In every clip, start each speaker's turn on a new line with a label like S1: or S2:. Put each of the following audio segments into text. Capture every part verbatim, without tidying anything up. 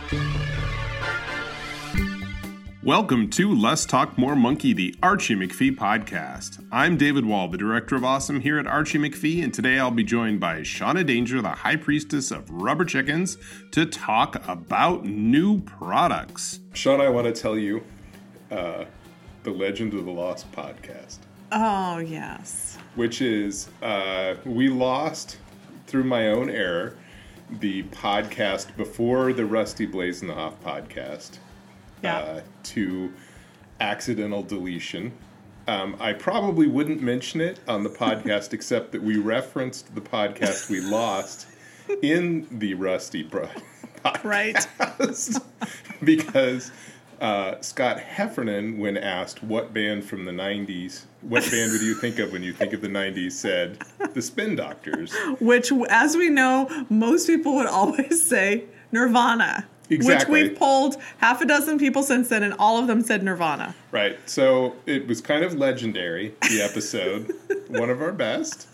S1: Welcome to Less Talk More Monkey, the Archie McPhee podcast. I'm David Wall, the Director of Awesome here at Archie McPhee, and today I'll be joined by Shauna Danger, the High Priestess of Rubber Chickens, to talk about new products.
S2: Shauna, I want to tell you uh, the Legend of the Lost podcast.
S3: Oh, yes.
S2: Which is, uh, we lost, through my own error, the podcast before the Rusty Blazenhoff podcast.
S3: Yeah.
S2: Uh, to accidental deletion. Um, I probably wouldn't mention it on the podcast except that we referenced the podcast we lost in the Rusty Bro- podcast.
S3: Right.
S2: Because uh, Scott Heffernan, when asked what band from the nineties, what band would you think of when you think of the nineties, said the Spin Doctors.
S3: Which, as we know, most people would always say Nirvana.
S2: Exactly.
S3: Which we've polled half a dozen people since then, and all of them said Nirvana.
S2: Right. So it was kind of legendary, the episode. One of our best.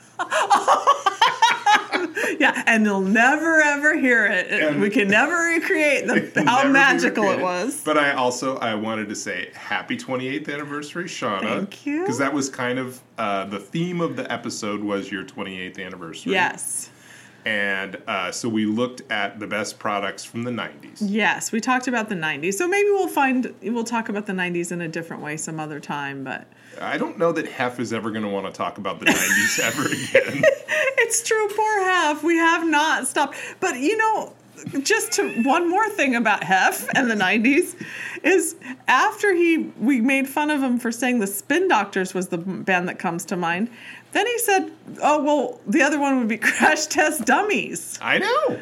S3: Yeah, and you'll never, ever hear it.
S2: And
S3: we can never recreate the, how magical it was.
S2: But I also, I wanted to say happy twenty-eighth anniversary, Shauna.
S3: Thank you.
S2: Because that was kind of, uh, the theme of the episode was your twenty-eighth anniversary.
S3: Yes.
S2: And uh, so we looked at the best products from the nineties.
S3: Yes, we talked about the nineties. So maybe we'll find, we'll talk about the nineties in a different way some other time, but...
S2: I don't know that Hef is ever going to want to talk about the nineties ever again.
S3: It's true, poor Hef. We have not stopped. But, you know, just to, one more thing about Hef and the nineties is after he we made fun of him for saying the Spin Doctors was the band that comes to mind, then he said, oh, well, the other one would be Crash Test Dummies.
S2: I know.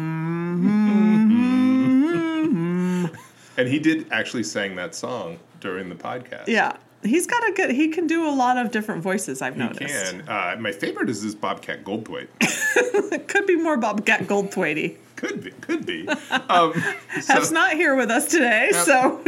S3: Mm-hmm.
S2: And he did actually sing that song during the podcast.
S3: Yeah. He's got a good, he can do a lot of different voices, I've
S2: He
S3: noticed.
S2: can. Uh, my favorite is this Bobcat Goldthwait.
S3: It could be more Bobcat Goldthwaity.
S2: Could be, could be. Um,
S3: Hef's
S2: so,
S3: not here with us today,
S2: Hef,
S3: so.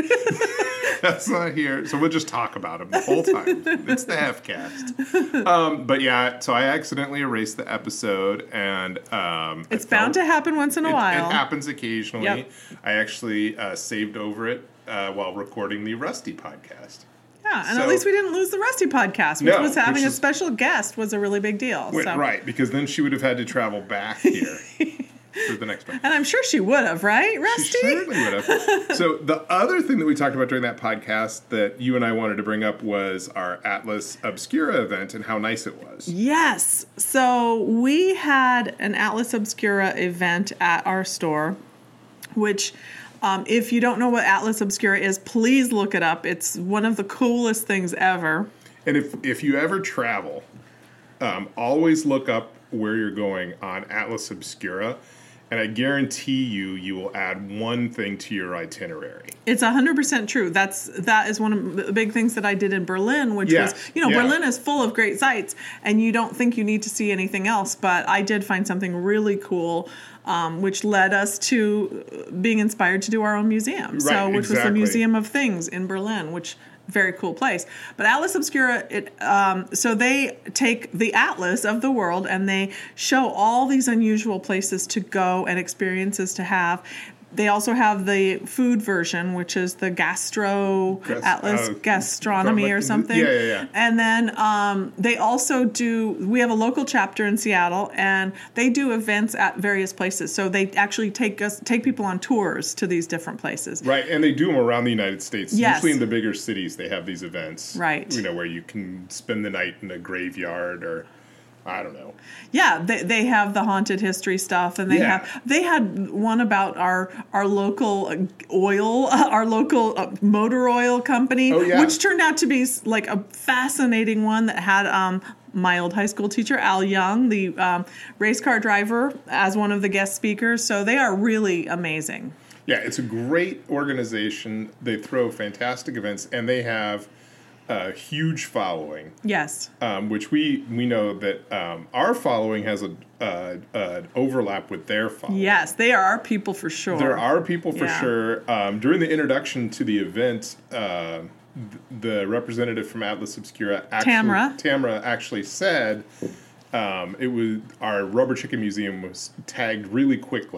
S2: Hef's not here, so we'll just talk about him the whole time. It's the Hefcast. Um, but yeah, so I accidentally erased the episode, and um,
S3: It's bound to happen once in a
S2: it,
S3: while.
S2: It happens occasionally.
S3: Yep.
S2: I actually uh, saved over it uh, while recording the Rusty podcast.
S3: Yeah, and
S2: So-
S3: at least we didn't lose the Rusty podcast, which
S2: No,
S3: was having
S2: which
S3: a
S2: is-
S3: special guest was a really big deal.
S2: Wait,
S3: so.
S2: Right, because then she would have had to travel back here for the next one.
S3: And I'm sure she would have, right, Rusty?
S2: She certainly would have. So the other thing that we talked about during that podcast that you and I wanted to bring up was our Atlas Obscura event and how nice it was.
S3: Yes. So we had an Atlas Obscura event at our store, which... Um, if you don't know what Atlas Obscura is, please look it up. It's one of the coolest things ever.
S2: And if, if you ever travel, um, always look up where you're going on Atlas Obscura, and I guarantee you, you will add one thing to your itinerary.
S3: It's one hundred percent true. That's that is one of the big things that I did in Berlin, which
S2: Yeah,
S3: was, you know,
S2: yeah.
S3: Berlin is full of great sites, and you don't think you need to see anything else. But I did find something really cool, um, which led us to being inspired to do our own museum. So,
S2: Right,
S3: which was the
S2: exactly.
S3: Museum of Things in Berlin, which very cool place. But Atlas Obscura, it um, so they take the atlas of the world and they show all these unusual places to go and experiences to have. They also have the food version, which is the Gastro
S2: Gas-
S3: Atlas
S2: uh,
S3: Gastronomy or something.
S2: Yeah, yeah, yeah.
S3: And then um, they also do, we have a local chapter in Seattle, and they do events at various places. So they actually take us, take people on tours to these different places.
S2: Right, and they do them around the United States.
S3: Yes.
S2: Usually in the bigger cities, they have these events.
S3: Right.
S2: You know, where you can spend the night in a graveyard or, I don't know.
S3: Yeah, they they have the haunted history stuff, and they
S2: Yeah.
S3: have they had one about our our local oil, our local uh, motor oil company,
S2: Oh, yeah.
S3: which turned out to be s- like a fascinating one that had um, my old high school teacher Al Young, the um, race car driver, as one of the guest speakers. So they are really amazing.
S2: Yeah, it's a great organization. They throw fantastic events, and they have a huge following.
S3: Yes.
S2: Um, which we we know that um, our following has a uh, uh, overlap with their following.
S3: Yes, they are our people for sure.
S2: There are people for
S3: Yeah.
S2: sure. Um, during the introduction to the event, uh, th- the representative from Atlas Obscura, actually,
S3: Tamara.
S2: Tamara actually said um, it was our Rubber Chicken Museum was tagged really quickly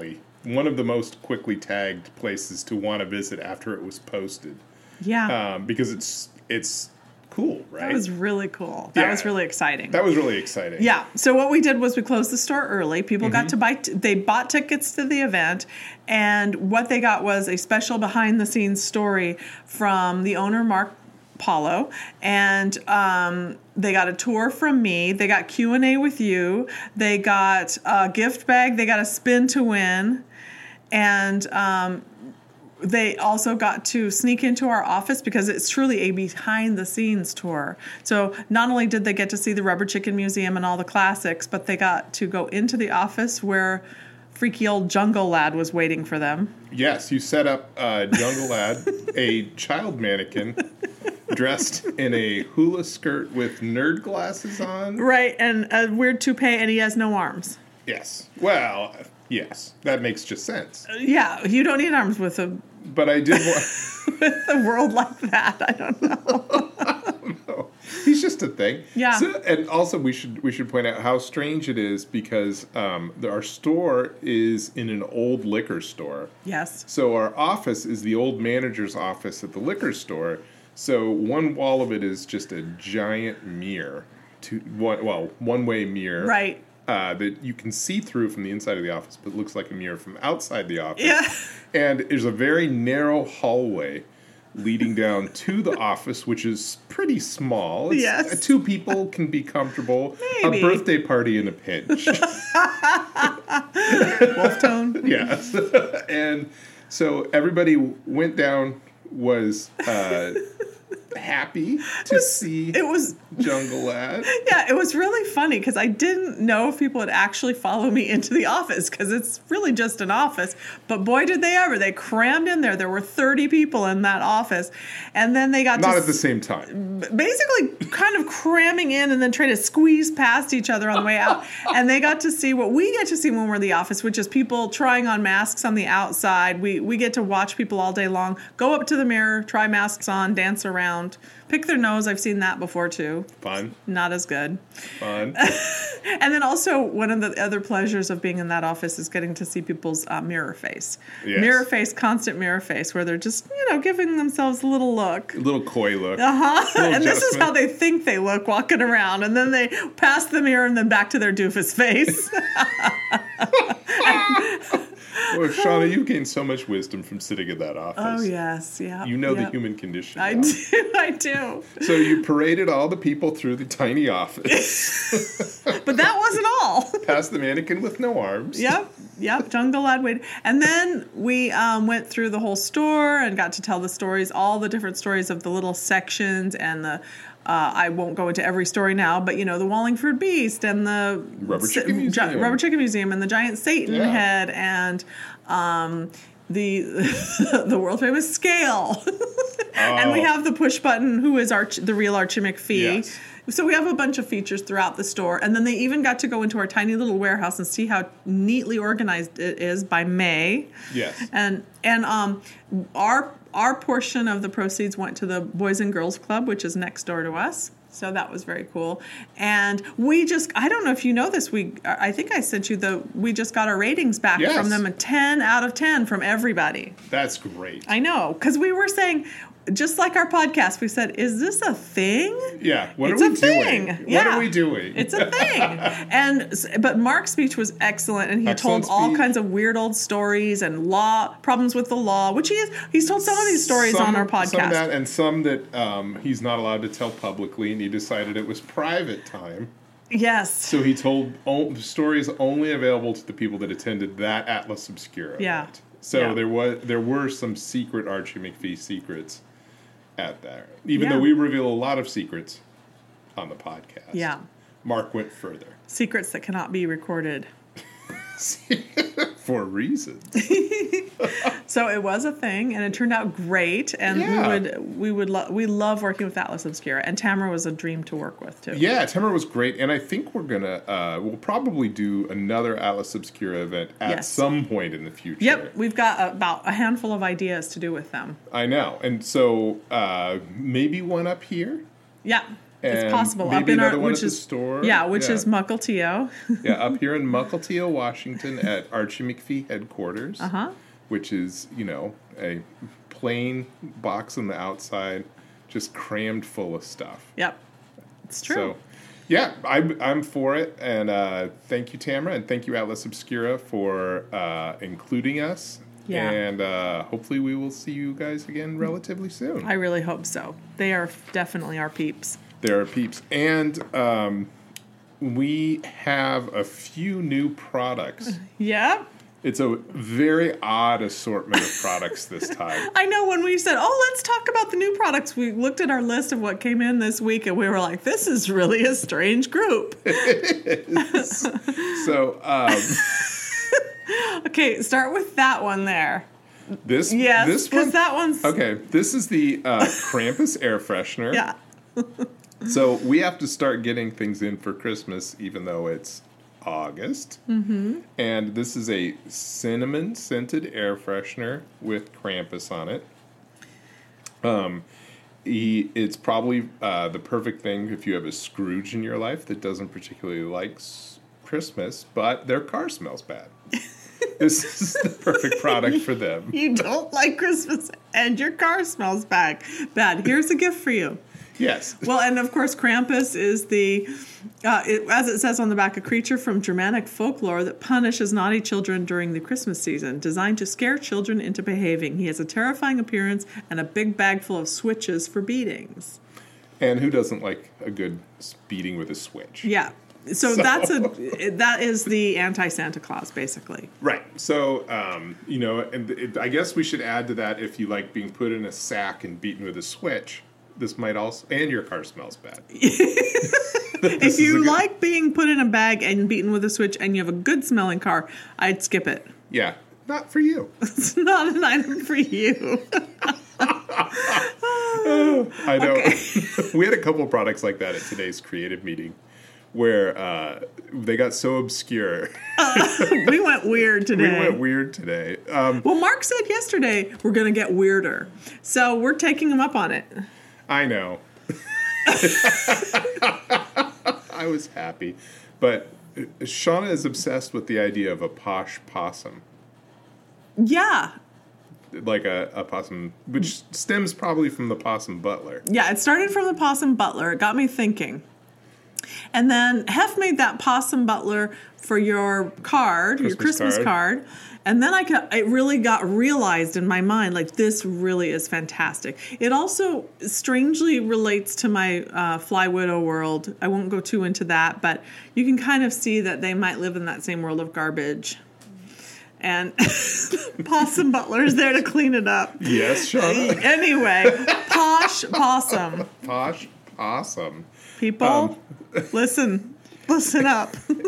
S2: one of the most quickly tagged places to want to visit after it was posted.
S3: Yeah.
S2: Um, because it's it's cool, right?
S3: That was really cool. That
S2: Yeah.
S3: was really exciting.
S2: That was really exciting.
S3: Yeah. So what we did was we closed the store early. People
S2: Mm-hmm.
S3: got to buy, t- they bought tickets to the event. And what they got was a special behind the scenes story from the owner, Mark Paulo. And um, they got a tour from me. They got Q and A with you. They got a gift bag. They got a spin to win. And um, they also got to sneak into our office because it's truly a behind-the-scenes tour. So not only did they get to see the Rubber Chicken Museum and all the classics, but they got to go into the office where freaky old Jungle Lad was waiting for them.
S2: Yes, you set up uh, Jungle Lad, a child mannequin, dressed in a hula skirt with nerd glasses on.
S3: Right, and a weird toupee, and he has no arms.
S2: Yes. Well, yes, that makes just sense.
S3: Yeah, you don't need arms with a,
S2: But I did want...
S3: with a world like that. I don't know.
S2: He's just a thing.
S3: Yeah.
S2: So, and also, we should we should point out how strange it is because um, the, our store is in an old liquor store.
S3: Yes.
S2: So our office is the old manager's office at the liquor store. So one wall of it is just a giant mirror, to one well one way mirror,
S3: Right.
S2: Uh, that you can see through from the inside of the office, but looks like a mirror from outside the office.
S3: Yeah.
S2: And there's a very narrow hallway leading down to the office, which is pretty small. It's,
S3: Yes.
S2: uh, two people can be comfortable.
S3: Maybe.
S2: A birthday party in a pinch.
S3: Wolf tone.
S2: Yes. And so everybody went down, was uh, happy to see
S3: It was
S2: Jungle Lad.
S3: Yeah, it was really funny because I didn't know if people would actually follow me into the office because it's really just an office. But boy, did they ever. They crammed in there. There were thirty people in that office. And then they got
S2: Not
S3: to
S2: at the same time.
S3: basically kind of cramming in and then trying to squeeze past each other on the way out. And they got to see what we get to see when we're in the office, which is people trying on masks on the outside. We, we get to watch people all day long go up to the mirror, try masks on, dance around, pick their nose. I've seen that before too.
S2: Fun.
S3: Not as good.
S2: Fun.
S3: And then also one of the other pleasures of being in that office is getting to see people's uh, mirror face.
S2: Yes.
S3: Mirror face, constant mirror face, where they're just, you know, giving themselves a little look.
S2: A little coy look.
S3: Uh-huh.
S2: Little
S3: And this is
S2: adjustment.
S3: how they think they look walking around. And then they pass the mirror and then back to their doofus face.
S2: Well, Shauna, you've gained so much wisdom from sitting in that office.
S3: Oh, yes. Yeah.
S2: You know
S3: yeah.
S2: the human condition.
S3: I
S2: now.
S3: do. I do.
S2: So you paraded all the people through the tiny office,
S3: But that wasn't all.
S2: past the mannequin with no arms.
S3: Yep, yep, Jungle Lad waited. And then we um, went through the whole store and got to tell the stories, all the different stories of the little sections and the, uh, I won't go into every story now, but, you know, the Wallingford Beast and the
S2: Rubber
S3: Sa-
S2: Chicken Museum.
S3: Gi- Rubber Chicken Museum and the Giant Satan
S2: Yeah.
S3: Head and um, the the world famous scale. And we
S2: Oh.
S3: have the push button, who is Arch- the real Archie McPhee.
S2: Yes.
S3: So we have a bunch of features throughout the store. And then they even got to go into our tiny little warehouse and see how neatly organized it is by May.
S2: Yes.
S3: And and um our our portion of the proceeds went to the Boys and Girls Club, which is next door to us. So that was very cool. And we just, I don't know if you know this, we, I think I sent you the, we just got our ratings back
S2: Yes.
S3: from them, a ten out of ten from everybody.
S2: That's great.
S3: I know, because we were saying, just like our podcast, we said, is this a thing?
S2: Yeah. What
S3: It's
S2: are
S3: a
S2: we
S3: thing.
S2: doing?
S3: Yeah.
S2: What are we doing?
S3: It's a thing. And but Mark's speech was excellent, and he
S2: Excellent
S3: told all
S2: speech.
S3: kinds of weird old stories and law problems with the law, which he is. He's told some of these stories
S2: Some-
S3: on our
S2: Some
S3: podcast.
S2: that and some that um, he's not allowed to tell publicly, and he decided it was private time.
S3: Yes.
S2: So he told o- stories only available to the people that attended that Atlas Obscura
S3: Yeah.
S2: event. So
S3: Yeah.
S2: there was there were some secret Archie McPhee secrets at there. Even
S3: Yeah.
S2: though we reveal a lot of secrets on the podcast.
S3: Yeah.
S2: Mark went further.
S3: Secrets that cannot be recorded.
S2: For reasons.
S3: So it was a thing, and it turned out great. And
S2: Yeah.
S3: we would we would lo- we love working with Atlas Obscura, and Tamara was a dream to work with too.
S2: Yeah, Tamara was great, and I think we're gonna uh, we'll probably do another Atlas Obscura event at
S3: Yes.
S2: some point in the future.
S3: Yep, we've got about a handful of ideas to do with them.
S2: I know, and so uh, maybe one up here.
S3: Yeah. It's
S2: And
S3: possible.
S2: maybe
S3: Up in
S2: another
S3: our,
S2: one
S3: which
S2: at the
S3: is
S2: store.
S3: yeah, which
S2: Yeah.
S3: is Mukilteo.
S2: Yeah, up here in Mukilteo, Washington, at Archie McPhee headquarters,
S3: Uh-huh.
S2: which is, you know, a plain box on the outside, just crammed full of stuff.
S3: Yep, it's true.
S2: So, yeah, I'm, I'm for it. And uh, thank you, Tamara, and thank you, Atlas Obscura, for uh, including us.
S3: Yeah.
S2: And uh, hopefully we will see you guys again relatively soon.
S3: I really hope so. They are definitely our peeps.
S2: There are peeps. And um, we have a few new products.
S3: Yep.
S2: It's a very odd assortment of products this time.
S3: I know when we said, oh, let's talk about the new products, we looked at our list of what came in this week and we were like, this is really a strange group.
S2: So, um,
S3: Okay, start with that one there.
S2: this,
S3: Yes,
S2: this
S3: because
S2: one,
S3: that one's...
S2: okay, this is the uh, Krampus air freshener.
S3: Yeah.
S2: So we have to start getting things in for Christmas, even though it's August. Mm-hmm. And this is a cinnamon scented air freshener with Krampus on it. Um, he, it's probably uh, the perfect thing if you have a Scrooge in your life that doesn't particularly like s- Christmas, but their car smells bad. This is the perfect product for them.
S3: You don't like Christmas and your car smells bad. Bad. Here's a gift for you.
S2: Yes.
S3: Well, and of course, Krampus is the, uh, it, as it says on the back, a creature from Germanic folklore that punishes naughty children during the Christmas season, designed to scare children into behaving. He has a terrifying appearance and a big bag full of switches for beatings.
S2: And who doesn't like a good beating with a switch?
S3: Yeah. So,
S2: So-
S3: that's a that is the anti-Santa Claus, basically.
S2: Right. So, um, you know, and it, I guess we should add to that if you like being put in a sack and beaten with a switch, this might also, and your car smells bad.
S3: If
S2: is a
S3: you
S2: good-
S3: like being put in a bag and beaten with a switch and you have a good smelling car, I'd skip it.
S2: Yeah, not for you.
S3: It's not an item for you.
S2: I know. We had a couple of products like that at today's creative meeting where uh, they got so obscure.
S3: We went weird
S2: We
S3: today.
S2: went weird today. Um,
S3: Well, Mark said yesterday we're going to get weirder. So we're taking him up on it.
S2: I know. I was happy. But Shauna is obsessed with the idea of a posh possum.
S3: Yeah.
S2: Like a, a possum, which stems probably from the possum butler.
S3: Yeah, it started from the Possum Butler. It got me thinking. And then Hef made that Possum Butler for your card, your
S2: Christmas
S3: Christmas
S2: card.
S3: card. And then I could, it really got realized in my mind, like, this really is fantastic. It also strangely relates to my uh, Fly Widow world. I won't go too into that, but you can kind of see that they might live in that same world of garbage. And Possum Butler is there to clean it up.
S2: Yes, Shauna.
S3: Anyway, Posh Possum.
S2: Posh possum.
S3: People,
S2: Um,
S3: listen, listen up.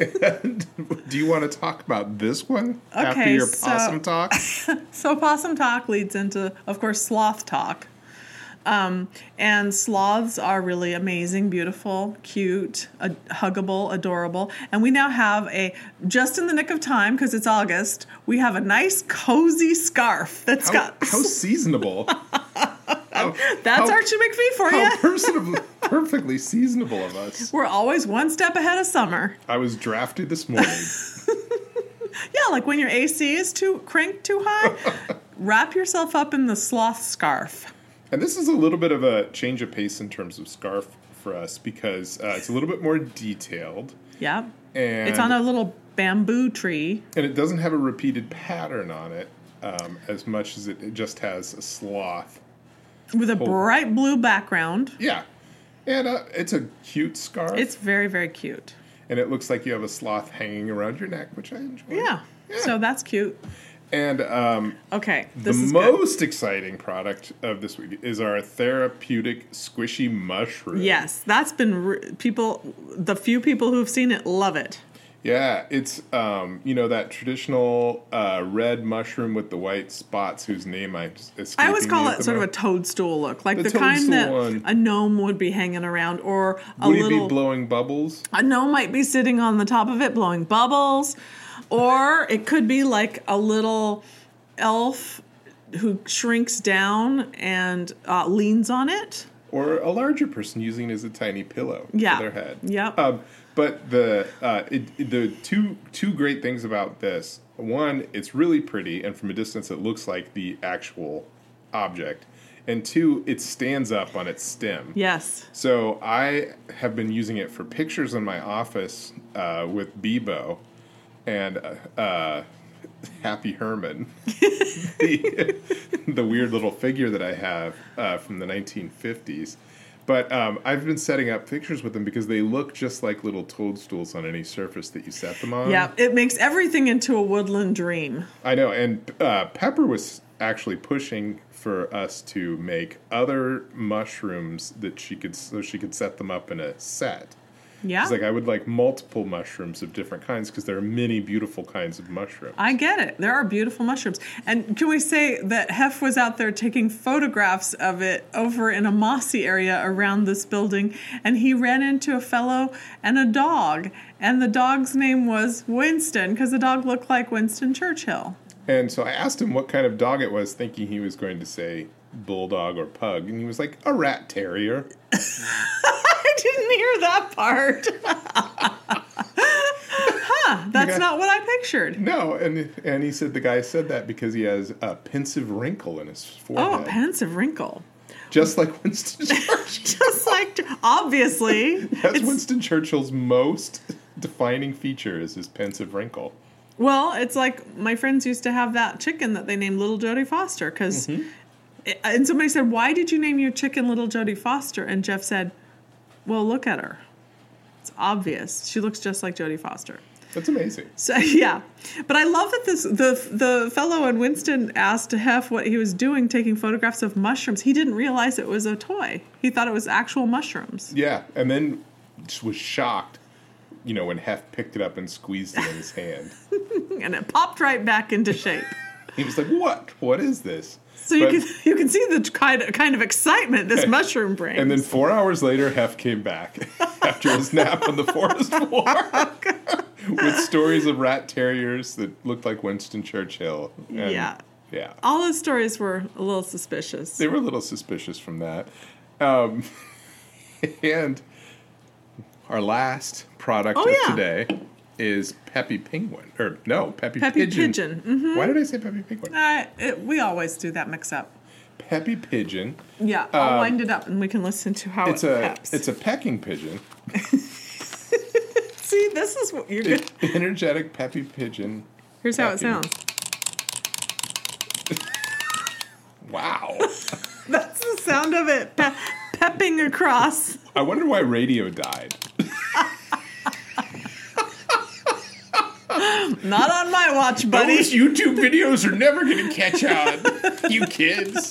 S2: Do you want to talk about this one after
S3: Okay,
S2: your
S3: so-
S2: possum talk?
S3: So possum talk leads into, of course, sloth talk. Um, and sloths are really amazing, beautiful, cute, ad- huggable, adorable. And we now have a, just in the nick of time, because it's August, we have a nice cozy scarf that's
S2: How,
S3: got...
S2: how seasonable. How-
S3: That's
S2: how-
S3: Archie McPhee for
S2: How
S3: you.
S2: personable, perfectly seasonable of us.
S3: We're always one step ahead of summer.
S2: I was drafted this morning.
S3: Yeah, like when your A C is too cranked too high, wrap yourself up in the sloth scarf.
S2: And this is a little bit of a change of pace in terms of scarf for us because uh, it's a little bit more detailed.
S3: Yeah.
S2: And,
S3: It's on a little bamboo tree.
S2: and it doesn't have a repeated pattern on it um, as much as it, it just has a sloth.
S3: With a bright blue background.
S2: Yeah. And uh, it's a cute scarf.
S3: It's very, very cute.
S2: and it looks like you have a sloth hanging around your neck, which I enjoy.
S3: Yeah.
S2: Yeah.
S3: So that's cute.
S2: And um,
S3: Okay.
S2: the
S3: This is good.
S2: most exciting product of this week is our therapeutic squishy mushroom.
S3: Yes, that's been re- people. The few people who've seen it love it.
S2: Yeah, it's, um, you know, that traditional uh, red mushroom with the white spots whose name I just
S3: I always call it sort of a toadstool look, like
S2: The
S3: the, kind that
S2: toadstool one.
S3: a gnome would be hanging around, or a
S2: Would he
S3: little
S2: be blowing bubbles?
S3: a gnome might be sitting on the top of it blowing bubbles, or it could be like a little elf who shrinks down and uh, leans on it.
S2: or a larger person using it as a tiny pillow
S3: Yeah.
S2: for their head.
S3: Yep.
S2: Um, but the uh, it, it- the two two great things about this: one, it's really pretty, and from a distance, it looks like the actual object. And two, it stands up on its stem.
S3: Yes.
S2: So I have been using it for pictures in my office uh, with Bebo and uh, uh, Happy Herman, the, the weird little figure that I have uh, from the nineteen fifties. But um, I've been setting up pictures with them because they look just like little toadstools on any surface that you set them on.
S3: Yeah, it makes everything into a woodland dream.
S2: I know. And uh, Pepper was actually pushing for us to make other mushrooms that she could, so she could set them up in a set.
S3: Yeah.
S2: She's like, I would like multiple mushrooms of different kinds because there are many beautiful kinds of mushrooms.
S3: I get it. There are beautiful mushrooms. And can we say that Hef was out there taking photographs of it over in a mossy area around this building, and he ran into a fellow and a dog, and the dog's name was Winston because the dog looked like Winston Churchill.
S2: And so I asked him what kind of dog it was, thinking he was going to say bulldog or pug, and he was like, a rat terrier.
S3: I didn't hear that part. Huh, that's
S2: Yeah.
S3: not what I pictured.
S2: No, and and he said the guy said that because he has a pensive wrinkle in his
S3: Oh,
S2: forehead.
S3: a pensive wrinkle.
S2: Just like Winston Churchill.
S3: Just like, obviously.
S2: That's
S3: it's-
S2: Winston Churchill's most defining feature is his pensive wrinkle.
S3: Well, it's like my friends used to have that chicken that they named Little Jodie Foster because,
S2: Mm-hmm.
S3: and somebody said, "Why did you name your chicken Little Jodie Foster?" And Jeff said, "Well, look at her. It's obvious. She looks just like Jodie Foster."
S2: That's amazing.
S3: So yeah, but I love that this the the fellow in Winston asked Hef what he was doing, taking photographs of mushrooms. He didn't realize it was a toy. He thought it was actual mushrooms.
S2: Yeah, and then just was shocked, you know, when Hef picked it up and squeezed it in his hand.
S3: And it popped right back into shape.
S2: He was like, "What? What is this?"
S3: So you
S2: But-
S3: can you can see the kind of kind of excitement this mushroom brings.
S2: And then four hours later, Hef came back after his nap on the forest floor with stories of rat terriers that looked like Winston Churchill. And,
S3: Yeah.
S2: Yeah.
S3: all his stories were a little suspicious.
S2: They were a little suspicious from that. Um, and our last product
S3: Oh,
S2: of
S3: yeah.
S2: today is Peppy Penguin. Or, no, Peppy,
S3: Peppy
S2: Pigeon.
S3: Pigeon. Mm-hmm.
S2: Why did I say Peppy Penguin?
S3: Uh, it, we always do that mix up.
S2: Peppy Pigeon.
S3: Yeah, I'll wind it up and we can listen to how
S2: It's
S3: it
S2: a
S3: peps.
S2: it's a pecking pigeon.
S3: See, this is what you're good.
S2: Energetic Peppy Pigeon.
S3: Here's how it
S2: pecking.
S3: sounds.
S2: Wow.
S3: That's the sound of it pe- pepping across.
S2: I wonder why radio died.
S3: Not on my watch, buddy.
S2: Those YouTube videos are never going to catch on, you kids.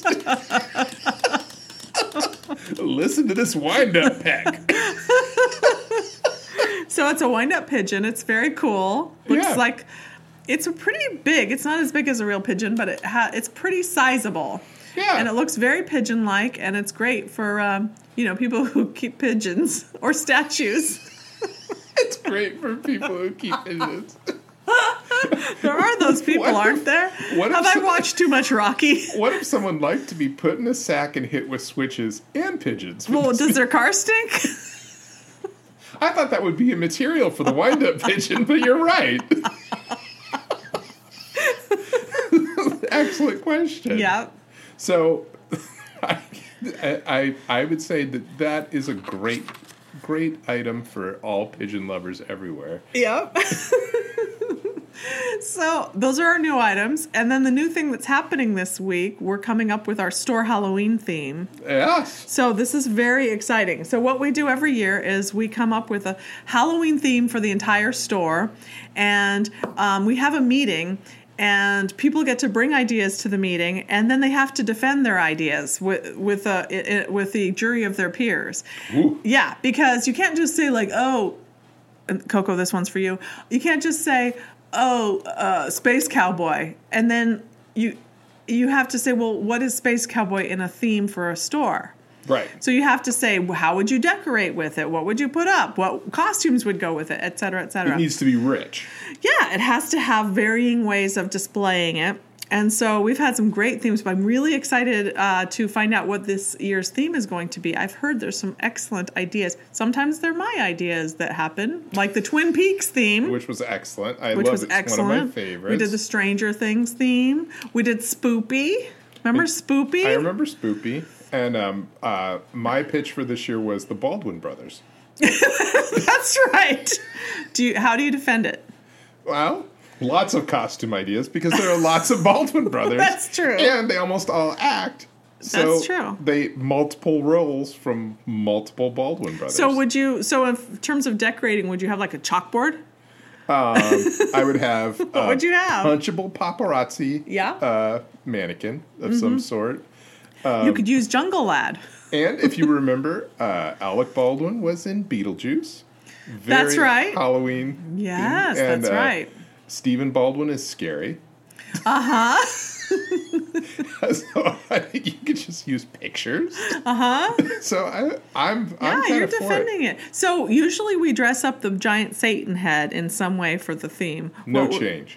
S2: Listen to this wind-up peck.
S3: So it's a wind-up pigeon. It's very cool. Looks
S2: Yeah.
S3: like it's a pretty big. It's not as big as a real pigeon, but it ha- it's pretty sizable.
S2: Yeah.
S3: And it looks very pigeon-like, and it's great for um, you know people who keep pigeons or statues.
S2: It's great for people who keep pigeons.
S3: There are those people,
S2: What if-
S3: aren't there?
S2: what if
S3: Have I
S2: some-
S3: watched too much Rocky?
S2: What if someone liked to be put in a sack and hit with switches and pigeons?
S3: Well, does their car stink?
S2: I thought that would be a material for the wind-up pigeon, but you're right. Excellent question.
S3: Yeah.
S2: So, I, I I would say that that is a great great item for all pigeon lovers everywhere.
S3: Yep. So those are our new items. And then the new thing that's happening this week, we're coming up with our store Halloween theme.
S2: Yes.
S3: So this is very exciting. So what we do every year is we come up with a Halloween theme for the entire store. And um, we have a meeting. And people get to bring ideas to the meeting, and then they have to defend their ideas with with a with the jury of their peers.
S2: Ooh.
S3: Yeah, because you can't just say like, "Oh, Coco, this one's for you." You can't just say, "Oh, uh, Space Cowboy," and then you you have to say, "Well, what is Space Cowboy in a theme for a store?"
S2: Right.
S3: So you have to say, well, how would you decorate with it? What would you put up? What costumes would go with it, et cetera, et cetera.
S2: It needs to be rich.
S3: Yeah, it has to have varying ways of displaying it. And so we've had some great themes, but I'm really excited uh, to find out what this year's theme is going to be. I've heard there's some excellent ideas. Sometimes they're my ideas that happen, like the Twin Peaks theme.
S2: Which was excellent. I
S3: which
S2: love
S3: was
S2: it.
S3: excellent.
S2: It's one of my favorites.
S3: We did the Stranger Things theme. We did Spoopy. Remember Spoopy?
S2: I remember Spoopy. And um, uh, my pitch for this year was the Baldwin brothers.
S3: That's right. Do you? How do you defend it?
S2: Well, lots of costume ideas because there are lots of Baldwin brothers.
S3: That's true.
S2: And they almost all act. So
S3: That's true.
S2: They multiple roles from multiple Baldwin brothers.
S3: So would you? So in terms of decorating, would you have like a chalkboard?
S2: Um, I would have
S3: What
S2: a
S3: would you have?
S2: punchable paparazzi
S3: Yeah.
S2: uh, mannequin of
S3: Mm-hmm.
S2: some sort.
S3: you could use Jungle Lad.
S2: And if you remember, uh, Alec Baldwin was in Beetlejuice. Very
S3: That's right.
S2: Halloween.
S3: Yes,
S2: themed. And,
S3: that's
S2: uh,
S3: right.
S2: Stephen Baldwin is scary.
S3: Uh huh.
S2: So I think you could just use pictures.
S3: Uh huh.
S2: So I, I'm,
S3: Yeah,
S2: I'm kind
S3: you're
S2: of for
S3: defending it. So usually we dress up the giant Satan head in some way for the theme.
S2: No
S3: What-
S2: change.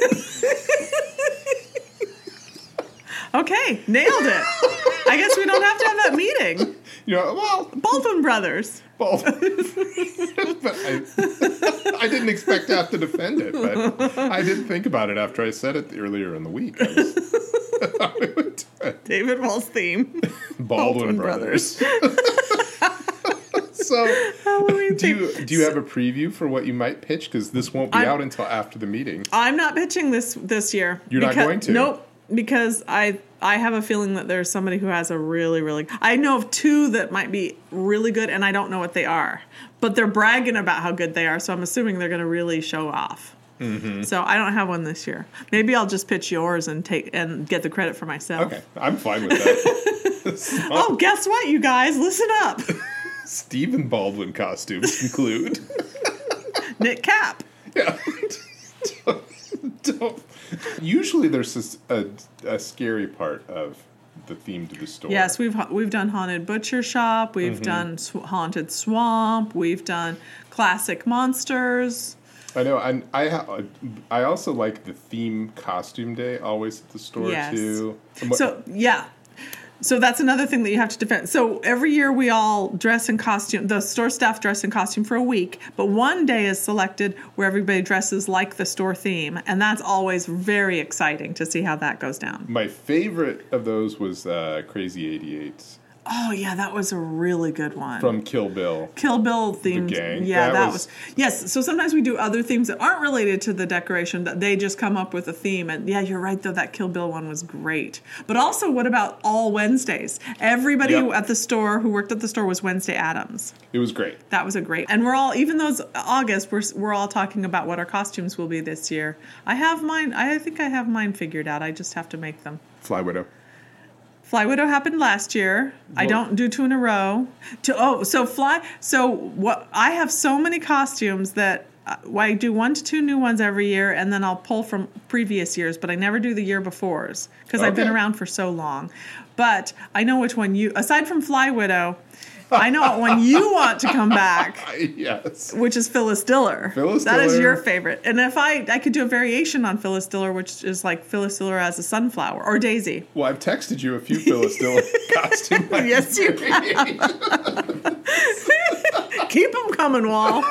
S3: Okay, nailed it. I guess we don't have to have that meeting.
S2: You know, well,
S3: Baldwin Brothers.
S2: Baldwin. But I, I didn't expect to have to defend it, but I didn't think about it after I said it earlier in the week. I was, I thought we would do it.
S3: David Wall's theme.
S2: Baldwin,
S3: Baldwin
S2: Brothers. So,
S3: Halloween
S2: do you
S3: theme.
S2: do you have a preview for what you might pitch? Because this won't be
S3: I'm-
S2: out until after the meeting.
S3: I'm not pitching this this year.
S2: You're not
S3: because-
S2: going to?
S3: Nope. Because I I have a feeling that there's somebody who has a really, really... I know of two that might be really good, and I don't know what they are. But they're bragging about how good they are, so I'm assuming they're going to really show off. Mm-hmm. So I don't have one this year. Maybe I'll just pitch yours and take and get the credit for myself.
S2: Okay, I'm fine with that. So,
S3: Oh, guess what, you guys? Listen up.
S2: Stephen Baldwin costumes include...
S3: Knit cap.
S2: Yeah. don't, don't. Usually there's this, a, a scary part of the theme to the story.
S3: Yes, we've we've done Haunted Butcher Shop. We've
S2: Mm-hmm.
S3: done sw- Haunted Swamp. We've done Classic Monsters.
S2: I know. I I, ha- I also like the theme costume day always at the store
S3: Yes.
S2: too. And what-
S3: So, yeah. So that's another thing that you have to defend. So every year we all dress in costume. The store staff dress in costume for a week, but one day is selected where everybody dresses like the store theme, and that's always very exciting to see how that goes down.
S2: my favorite of those was uh, Crazy eighty-eights
S3: Oh yeah, that was a really good one.
S2: from Kill Bill.
S3: Kill Bill themed.
S2: gang.
S3: Yeah,
S2: That
S3: that,
S2: was-
S3: was, yes. So sometimes we do other themes that aren't related to the decoration. That they just come up with a theme. And yeah, you're right though. That Kill Bill one was great. But also, what about all Wednesdays? Everybody
S2: Yep.
S3: at the store who worked at the store was Wednesday Addams.
S2: It was great.
S3: That was a great. And we're all, even though it's August, we're we're all talking about what our costumes will be this year. I have mine. I think I have mine figured out. I just have to make them.
S2: Fly Widow.
S3: Fly Widow happened last year. I
S2: What?
S3: don't do two in a row. To oh, so fly. So what? I have so many costumes that uh, I do one to two new ones every year, and then I'll pull from previous years. But I never do the year before's because I've been
S2: Okay.
S3: around for so long. But I know which one you. Aside from Fly Widow, I know what one you want to come back.
S2: Yes.
S3: Which is Phyllis Diller.
S2: Phyllis
S3: That is
S2: Diller.
S3: your favorite. And if I I could do a variation on Phyllis Diller, which is like Phyllis Diller as a sunflower or Daisy.
S2: Well, I've texted you a few Phyllis Diller costume
S3: Yes, you
S2: ideas.
S3: Keep them coming, Wall.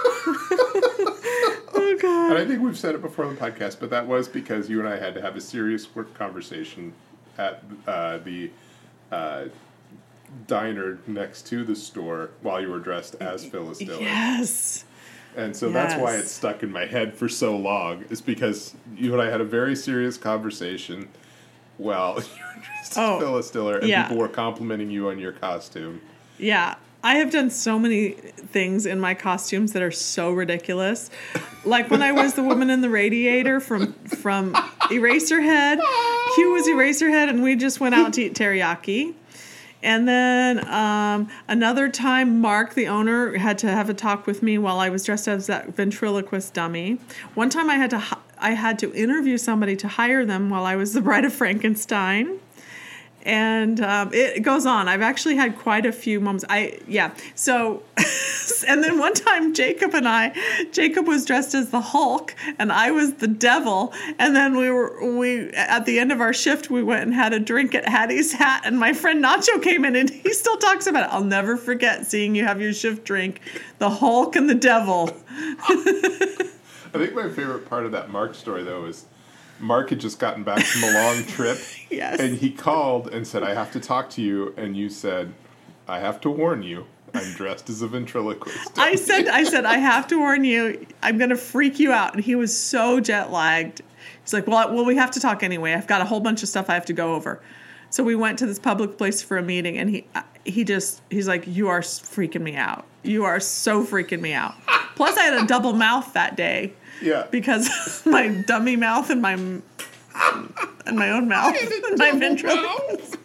S3: Oh God.
S2: And I think we've said it before on the podcast, but that was because you and I had to have a serious work conversation at uh, the uh, diner next to the store while you were dressed as Phyllis Diller.
S3: Yes.
S2: And so that's why
S3: Yes.
S2: it's stuck in my head for so long, is because you and I had a very serious conversation while you were dressed
S3: Oh,
S2: as Phyllis Diller, and
S3: yeah.
S2: people were complimenting you on your costume.
S3: Yeah. I have done so many things in my costumes that are so ridiculous. Like when I was the woman in the radiator from from Eraserhead. Hugh was Eraserhead, and we just went out to eat teriyaki. And then um, another time, Mark, the owner, had to have a talk with me while I was dressed as that ventriloquist dummy. One time, I had to hi- I had to interview somebody to hire them while I was the Bride of Frankenstein. And um, it goes on. I've actually had quite a few moments. I yeah. So, and then one time Jacob and I, Jacob was dressed as the Hulk, and I was the devil. And then we were we at the end of our shift, we went and had a drink at Hattie's Hat, and my friend Nacho came in, and he still talks about it. I'll never forget seeing you have your shift drink, the Hulk and the devil.
S2: I think my favorite part of that Mark story, though, is Mark had just gotten back from a long trip.
S3: Yes.
S2: And he called and said, I have to talk to you. And you said, I have to warn you, I'm dressed as a ventriloquist.
S3: I said, I said, I have to warn you, I'm going to freak you out. And he was so jet lagged. He's like, well, well, we have to talk anyway. I've got a whole bunch of stuff I have to go over. So we went to this public place for a meeting, and he he just, he's like, you are freaking me out. You are so freaking me out. Plus, I had a double mouth that day.
S2: Yeah.
S3: Because my dummy mouth and my and my own mouth and my ventriloquist.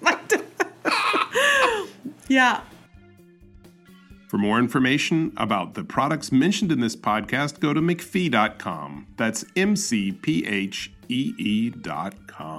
S3: Yeah.
S1: For more information about the products mentioned in this podcast, go to M C P H E E dot com. That's M C P H E E dot com.